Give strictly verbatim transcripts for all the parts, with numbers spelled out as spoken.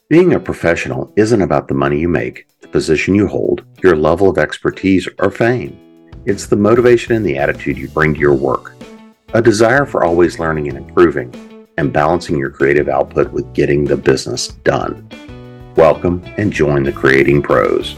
Being a professional isn't about the money you make, the position you hold, your level of expertise, or fame. It's the motivation and the attitude you bring to your work, a desire for always learning and improving, and balancing your creative output with getting the business done. Welcome and join the Creating Pros.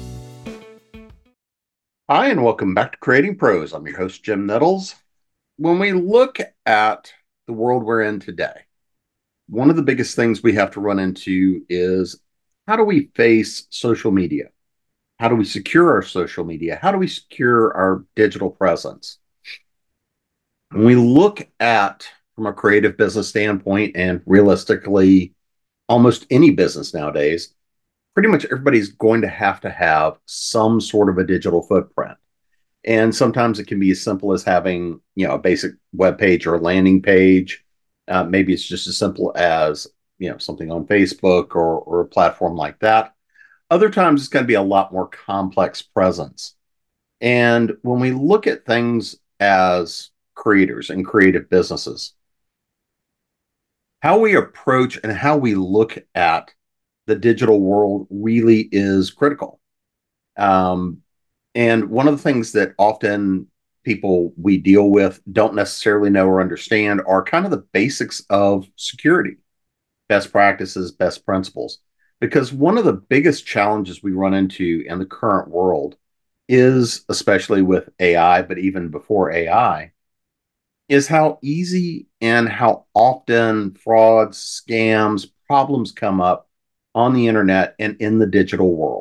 Hi, and welcome back to Creating Pros. I'm your host, Jim Nettles. When we look at the world we're in today, one of the biggest things we have to run into is how do we face social media? How do we secure our social media? How do we secure our digital presence? When we look at from a creative business standpoint, and realistically, almost any business nowadays, pretty much everybody's going to have to have some sort of a digital footprint. And sometimes it can be as simple as having, you know, a basic web page or a landing page. Uh, maybe it's just as simple as, you know, something on Facebook or, or a platform like that. Other times it's going to be a lot more complex presence. And when we look at things as creators and creative businesses, how we approach and how we look at the digital world really is critical. Um, and one of the things that often people we deal with don't necessarily know or understand are kind of the basics of security, best practices, best principles. Because one of the biggest challenges we run into in the current world is, especially with A I, but even before A I, is how easy and how often frauds, scams, problems come up on the internet and in the digital world.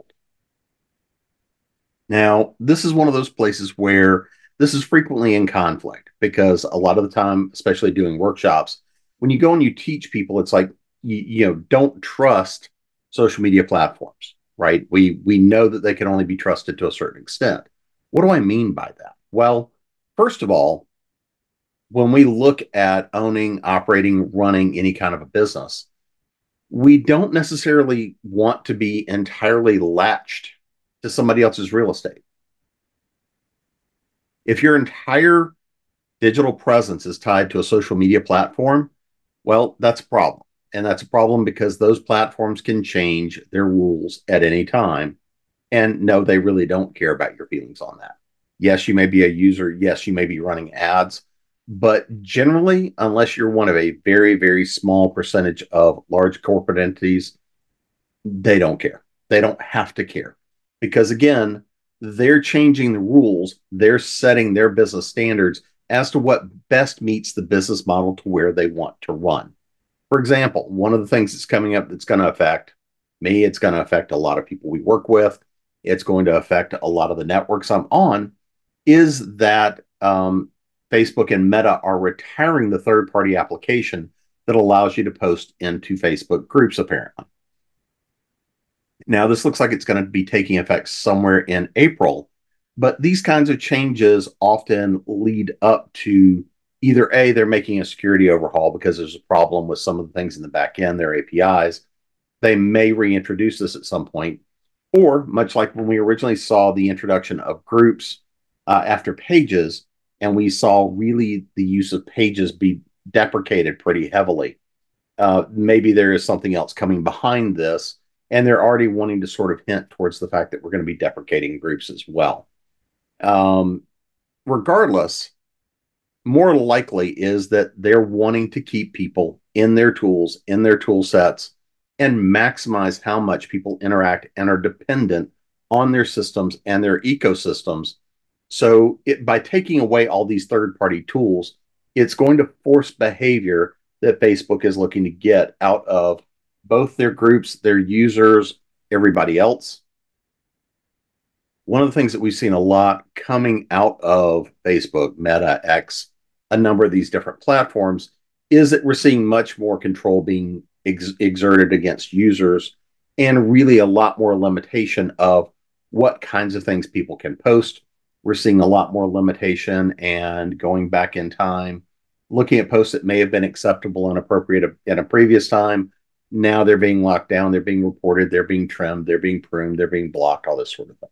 Now, this is one of those places where this is frequently in conflict because a lot of the time, especially doing workshops, when you go and you teach people, it's like, you, you know, don't trust social media platforms, right? We we know that they can only be trusted to a certain extent. What do I mean by that? Well, first of all, when we look at owning, operating, running any kind of a business, we don't necessarily want to be entirely latched to somebody else's real estate. If your entire digital presence is tied to a social media platform, well, that's a problem. And that's a problem because those platforms can change their rules at any time. And no, they really don't care about your feelings on that. Yes, you may be a user. Yes, you may be running ads. But generally, unless you're one of a very, very small percentage of large corporate entities, they don't care. They don't have to care. Because again, they're changing the rules, they're setting their business standards as to what best meets the business model to where they want to run. For example, one of the things that's coming up that's going to affect me, it's going to affect a lot of people we work with, it's going to affect a lot of the networks I'm on, is that um, Facebook and Meta are retiring the third party application that allows you to post into Facebook groups, apparently. Now, this looks like it's going to be taking effect somewhere in April, but these kinds of changes often lead up to either A, they're making a security overhaul because there's a problem with some of the things in the back end, their A P Is. They may reintroduce this at some point, or much like when we originally saw the introduction of groups uh, after pages, and we saw really the use of pages be deprecated pretty heavily. Uh, maybe there is something else coming behind this, and they're already wanting to sort of hint towards the fact that we're going to be deprecating groups as well. Um, regardless, more likely is that they're wanting to keep people in their tools, in their tool sets, and maximize how much people interact and are dependent on their systems and their ecosystems. So it, by taking away all these third-party tools, it's going to force behavior that Facebook is looking to get out of both their groups, their users, everybody else. One of the things that we've seen a lot coming out of Facebook, Meta, X, a number of these different platforms, is that we're seeing much more control being ex- exerted against users and really a lot more limitation of what kinds of things people can post. We're seeing a lot more limitation and going back in time, looking at posts that may have been acceptable and appropriate in a previous time. Now they're being locked down, they're being reported, they're being trimmed, they're being pruned, they're being blocked, all this sort of thing.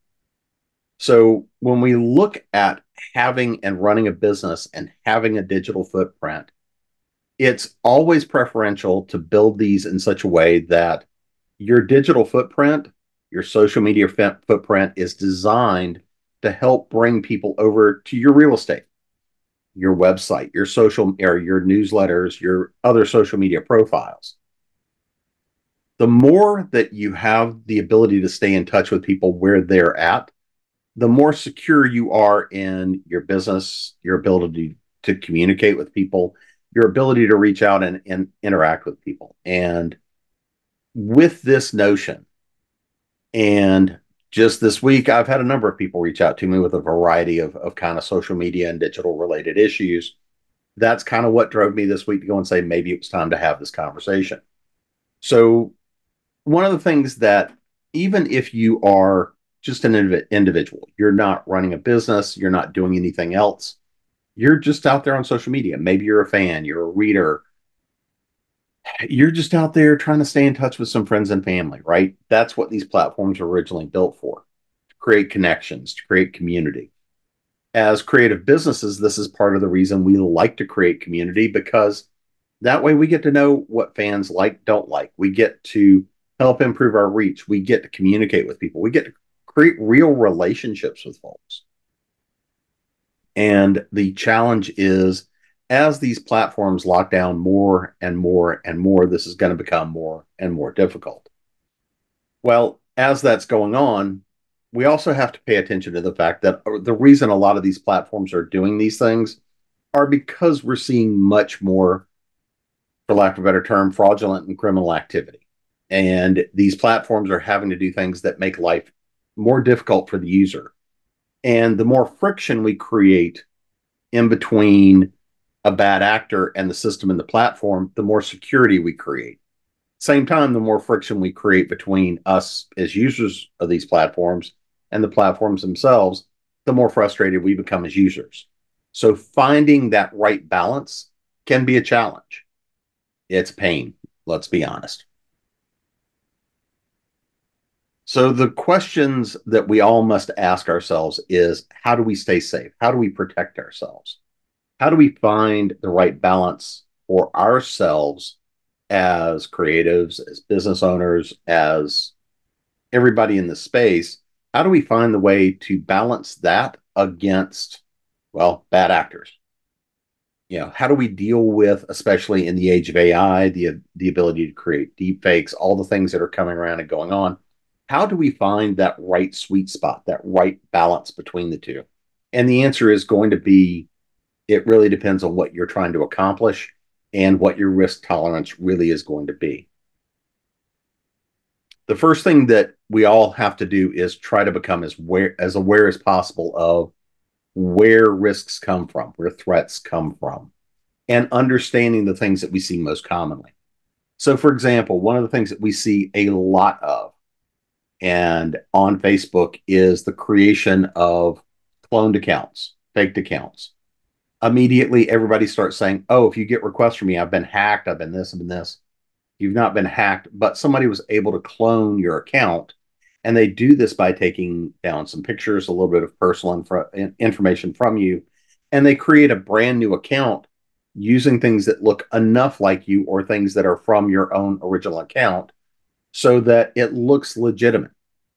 So when we look at having and running a business and having a digital footprint, it's always preferential to build these in such a way that Your digital footprint, your social media footprint is designed to help bring people over to your real estate, your website, your social or your newsletters, your other social media profiles. The more that you have the ability to stay in touch with people where they're at, the more secure you are in your business, your ability to communicate with people, your ability to reach out and, and interact with people. And with this notion, and just this week, I've had a number of people reach out to me with a variety of, of kind of social media and digital related issues. That's kind of what drove me this week to go and say, maybe it was time to have this conversation. So, one of the things that, even if you are just an individual, you're not running a business, you're not doing anything else, you're just out there on social media. Maybe you're a fan, you're a reader, you're just out there trying to stay in touch with some friends and family, right? That's what these platforms were originally built for, to create connections, to create community. As creative businesses, this is part of the reason we like to create community, because that way we get to know what fans like, don't like. We get to help improve our reach. We get to communicate with people. We get to create real relationships with folks. And the challenge is, as these platforms lock down more and more and more, this is going to become more and more difficult. Well, as that's going on, we also have to pay attention to the fact that the reason a lot of these platforms are doing these things are because we're seeing much more, for lack of a better term, fraudulent and criminal activity. And these platforms are having to do things that make life more difficult for the user. And the more friction we create in between a bad actor and the system and the platform, the more security we create. Same time, the more friction we create between us as users of these platforms and the platforms themselves, the more frustrated we become as users. So finding that right balance can be a challenge. It's pain, let's be honest. So the questions that we all must ask ourselves is, how do we stay safe? How do we protect ourselves? How do we find the right balance for ourselves as creatives, as business owners, as everybody in the space? How do we find the way to balance that against, well, bad actors? You know, how do we deal with, especially in the age of A I, the the ability to create deep fakes, all the things that are coming around and going on? How do we find that right sweet spot, that right balance between the two? And the answer is going to be, it really depends on what you're trying to accomplish and what your risk tolerance really is going to be. The first thing that we all have to do is try to become as aware, as aware as possible of where risks come from, where threats come from, and understanding the things that we see most commonly. So, for example, one of the things that we see a lot of and on Facebook is the creation of cloned accounts, faked accounts. Immediately, everybody starts saying, oh, if you get requests from me, I've been hacked, I've been this, I've been this. You've not been hacked, but somebody was able to clone your account. And they do this by taking down some pictures, a little bit of personal inf- information from you, and they create a brand new account using things that look enough like you or things that are from your own original account so that it looks legitimate.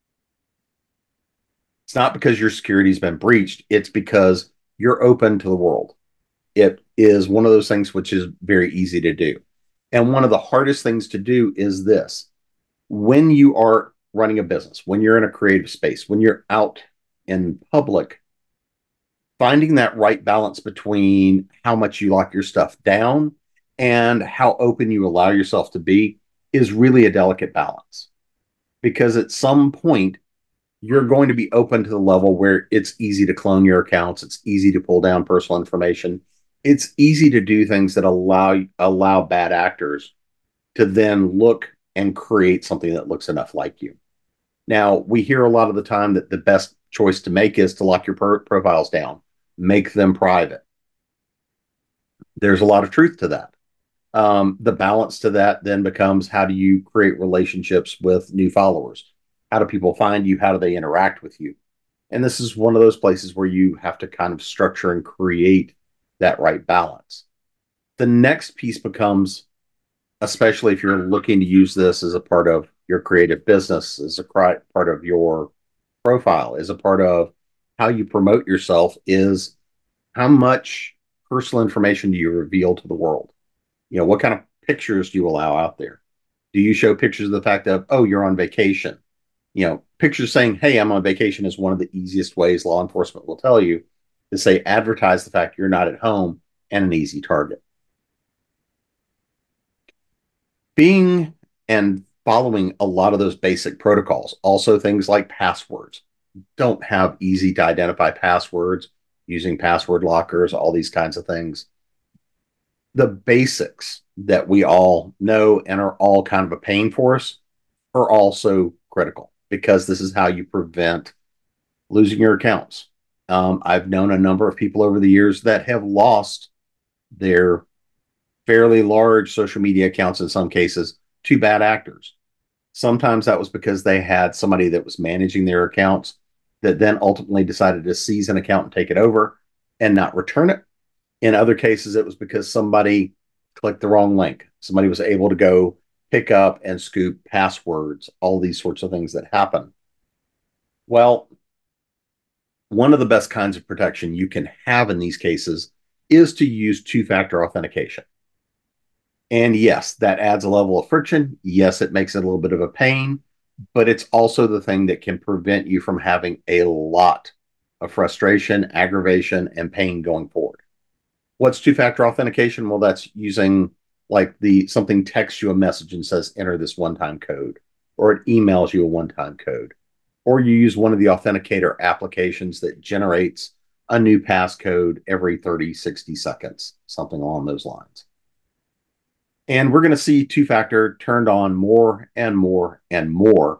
It's not because your security's been breached, it's because you're open to the world. It is one of those things which is very easy to do. And one of the hardest things to do is this. When you are running a business, when you're in a creative space, when you're out in public, finding that right balance between how much you lock your stuff down and how open you allow yourself to be is really a delicate balance. Because at some point, you're going to be open to the level where it's easy to clone your accounts, it's easy to pull down personal information, it's easy to do things that allow allow bad actors to then look and create something that looks enough like you. Now, we hear a lot of the time that the best choice to make is to lock your per- profiles down, make them private. There's a lot of truth to that. Um, the balance to that then becomes, how do you create relationships with new followers? How do people find you? How do they interact with you? And this is one of those places where you have to kind of structure and create that right balance. The next piece becomes, especially if you're looking to use this as a part of your creative business, is a part of your profile, is a part of how you promote yourself, is how much personal information do you reveal to the world? You know, what kind of pictures do you allow out there? Do you show pictures of the fact of, oh, you're on vacation? You know, pictures saying, hey, I'm on vacation is one of the easiest ways law enforcement will tell you to say, advertise the fact you're not at home, and an easy target. Being and following a lot of those basic protocols, also things like passwords. Don't have easy to identify passwords, using password lockers, all these kinds of things. The basics that we all know and are all kind of a pain for us are also critical, because this is how you prevent losing your accounts. Um, I've known a number of people over the years that have lost their fairly large social media accounts, in some cases, to bad actors. Sometimes that was because they had somebody that was managing their accounts that then ultimately decided to seize an account and take it over and not return it. In other cases, it was because somebody clicked the wrong link. Somebody was able to go pick up and scoop passwords, all these sorts of things that happen. Well, one of the best kinds of protection you can have in these cases is to use two factor authentication. And yes, that adds a level of friction. Yes, it makes it a little bit of a pain, but it's also the thing that can prevent you from having a lot of frustration, aggravation, and pain going forward. What's two-factor authentication? Well, that's using like the something texts you a message and says enter this one-time code, or it emails you a one-time code, or you use one of the authenticator applications that generates a new passcode every thirty, sixty seconds, something along those lines. And we're going to see two-factor turned on more and more and more,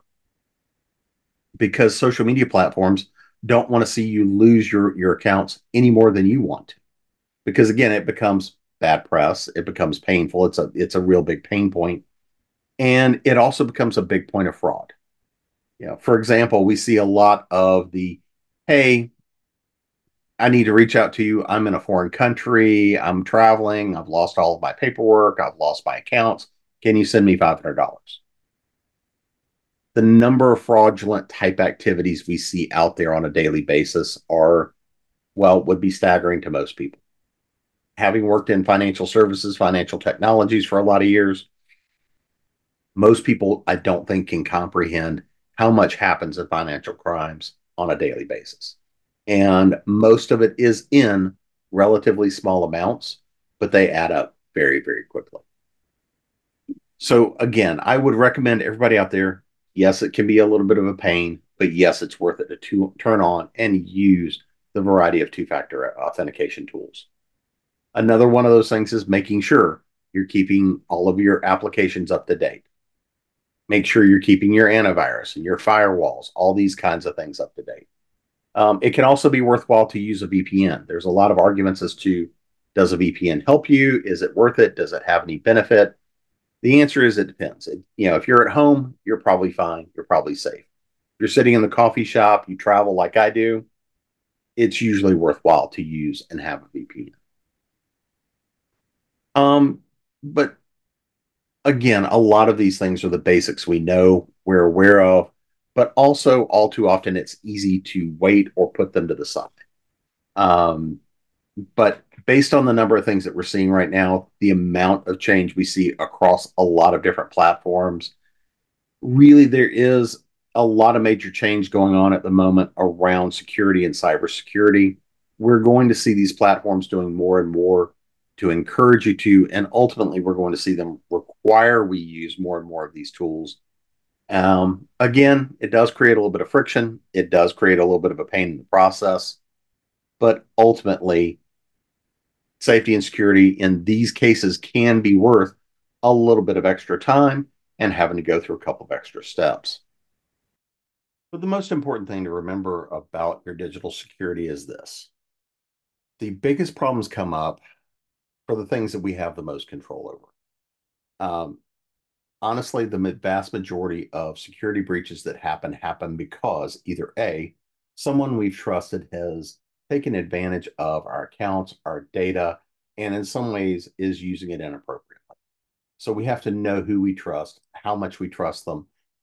because social media platforms don't want to see you lose your, your accounts any more than you want to. Because again, it becomes bad press, it becomes painful, it's a it's a real big pain point, and it also becomes a big point of fraud. You know, for example, we see a lot of the, hey, I need to reach out to you. I'm in a foreign country. I'm traveling. I've lost all of my paperwork. I've lost my accounts. Can you send me five hundred dollars? The number of fraudulent type activities we see out there on a daily basis are, well, would be staggering to most people. Having worked in financial services, financial technologies for a lot of years, most people, I don't think, can comprehend how much happens in financial crimes on a daily basis. And most of it is in relatively small amounts, but they add up very, very quickly. So, again, I would recommend everybody out there, yes, it can be a little bit of a pain, but yes, it's worth it to, to turn on and use the variety of two factor authentication tools. Another one of those things is making sure you're keeping all of your applications up to date. Make sure you're keeping your antivirus and your firewalls, all these kinds of things up to date. Um, it can also be worthwhile to use a V P N. There's a lot of arguments as to, does a V P N help you? Is it worth it? Does it have any benefit? The answer is it depends. It, you know, if you're at home, you're probably fine. You're probably safe. If you're sitting in the coffee shop, you travel like I do, it's usually worthwhile to use and have a V P N. Um, but again, a lot of these things are the basics we know, we're aware of, but also all too often it's easy to wait or put them to the side. Um, but based on the number of things that we're seeing right now, the amount of change we see across a lot of different platforms, really there is a lot of major change going on at the moment around security and cybersecurity. We're going to see these platforms doing more and more to encourage you to, and ultimately we're going to see them require we use more and more of these tools. Um, again, it does create a little bit of friction. It does create a little bit of a pain in the process, but ultimately, safety and security in these cases can be worth a little bit of extra time and having to go through a couple of extra steps. But the most important thing to remember about your digital security is this: the biggest problems come up for the things that we have the most control over. Um, honestly, the vast majority of security breaches that happen happen because either A, someone we've trusted has taken advantage of our accounts, our data, and in some ways is using it inappropriately. So we have to know who we trust, how much we trust them,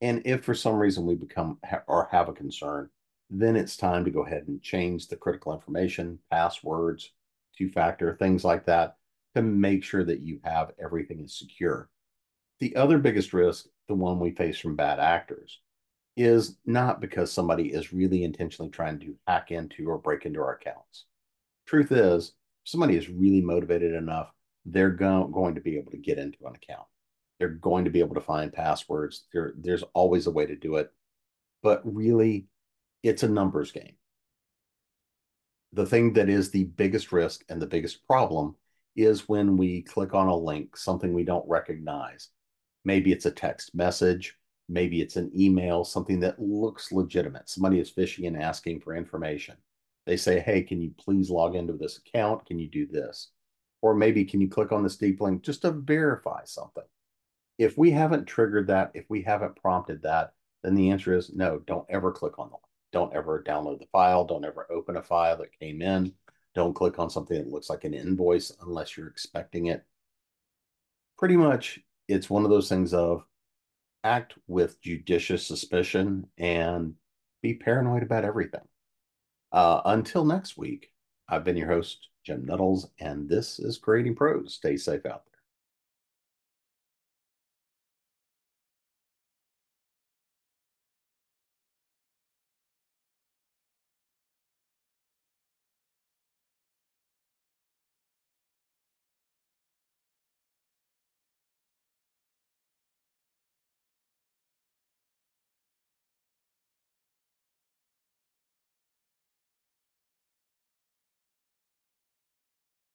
And if for some reason we become or have a concern, then it's time to go ahead and change the critical information, passwords, two factor, things like that to make sure that you have everything is secure. The other biggest risk, the one we face from bad actors, is not because somebody is really intentionally trying to hack into or break into our accounts. Truth is, if somebody is really motivated enough, they're go- going to be able to get into an account. They're going to be able to find passwords. There, there's always a way to do it. But really, it's a numbers game. The thing that is the biggest risk and the biggest problem is when we click on a link, something we don't recognize. Maybe it's a text message, maybe it's an email, something that looks legitimate. Somebody is phishing and asking for information. They say, hey, can you please log into this account? Can you do this? Or maybe can you click on this deep link just to verify something? If we haven't triggered that, if we haven't prompted that, then the answer is no, don't ever click on the link. Don't ever download the file. Don't ever open a file that came in. Don't click on something that looks like an invoice unless you're expecting it. Pretty much, it's one of those things of act with judicious suspicion and be paranoid about everything. Uh, until next week, I've been your host, Jim Nettles, and this is Creating Pros. Stay safe out there.